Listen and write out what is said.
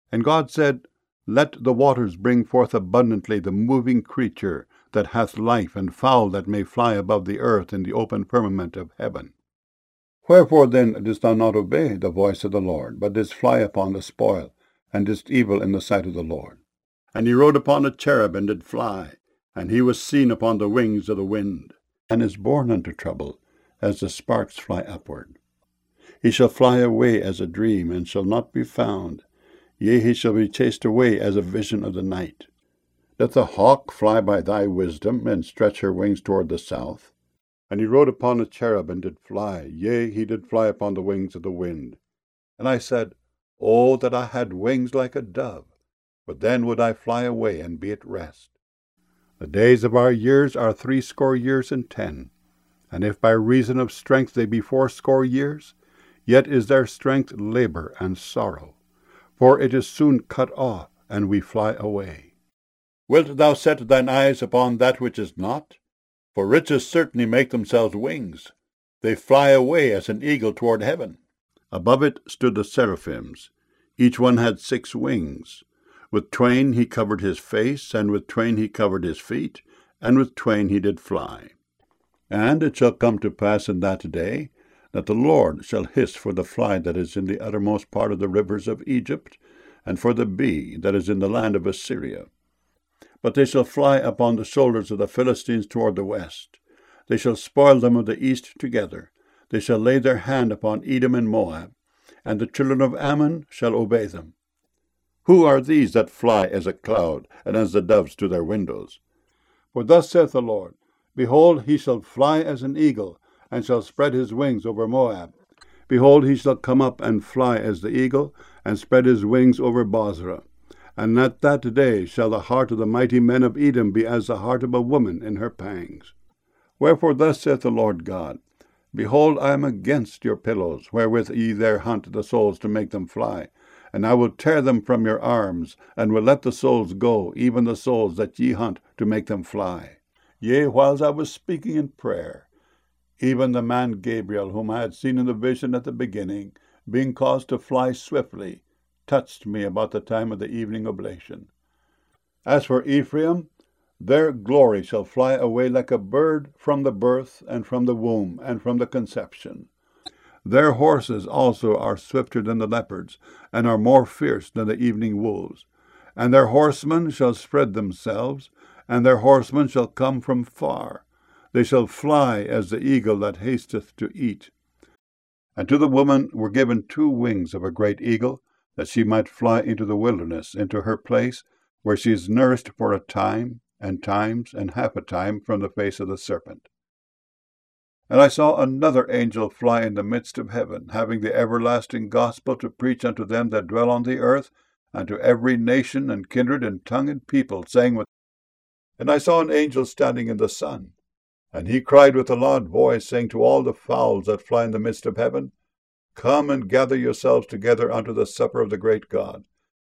And God said, Let the waters bring forth abundantly the moving creature that hath life, and fowl that may fly above the earth in the open firmament of heaven. Wherefore then didst thou not obey the voice of the Lord, but didst fly upon the spoil, and didst evil in the sight of the Lord? And he rode upon a cherub, and did fly, and he was seen upon the wings of the wind, and is born unto trouble, as the sparks fly upward. He shall fly away as a dream, and shall not be found. Yea, he shall be chased away as a vision of the night. Doth the hawk fly by thy wisdom, and stretch her wings toward the south? And he rode upon a cherub, and did fly. Yea, he did fly upon the wings of the wind. And I said, Oh, that I had wings like a dove! But then would I fly away, and be at rest. The days of our years are 60 years and 10. And if by reason of strength they be 80 years, yet is their strength labor and sorrow. For it is soon cut off, and we fly away. Wilt thou set thine eyes upon that which is not? For riches certainly make themselves wings. They fly away as an eagle toward heaven. Above it stood the seraphims. Each one had 6 wings. With twain he covered his face, and with twain he covered his feet, and with twain he did fly. And it shall come to pass in that day, that the Lord shall hiss for the fly that is in the uttermost part of the rivers of Egypt, and for the bee that is in the land of Assyria. But they shall fly upon the shoulders of the Philistines toward the west. They shall spoil them of the east together. They shall lay their hand upon Edom and Moab, and the children of Ammon shall obey them. Who are these that fly as a cloud, and as the doves to their windows? For thus saith the Lord, Behold, he shall fly as an eagle, and shall spread his wings over Moab. Behold, he shall come up and fly as the eagle, and spread his wings over Bozrah. And at that day shall the heart of the mighty men of Edom be as the heart of a woman in her pangs. Wherefore thus saith the Lord God, Behold, I am against your pillows, wherewith ye there hunt the souls to make them fly. And I will tear them from your arms, and will let the souls go, even the souls that ye hunt to make them fly. Yea, whiles I was speaking in prayer, even the man Gabriel, whom I had seen in the vision at the beginning, being caused to fly swiftly, touched me about the time of the evening oblation. As for Ephraim, their glory shall fly away like a bird from the birth, and from the womb, and from the conception. Their horses also are swifter than the leopards, and are more fierce than the evening wolves. And their horsemen shall spread themselves, and their horsemen shall come from far. They shall fly as the eagle that hasteth to eat. And to the woman were given 2 wings of a great eagle, that she might fly into the wilderness, into her place, where she is nourished for a time, and times, and half a time from the face of the serpent. And I saw another angel fly in the midst of heaven, having the everlasting gospel to preach unto them that dwell on the earth, and to every nation, and kindred, and tongue, and people, saying And I saw an angel standing in the sun, and he cried with a loud voice, saying to all the fowls that fly in the midst of heaven, Come and gather yourselves together unto the supper of the great God,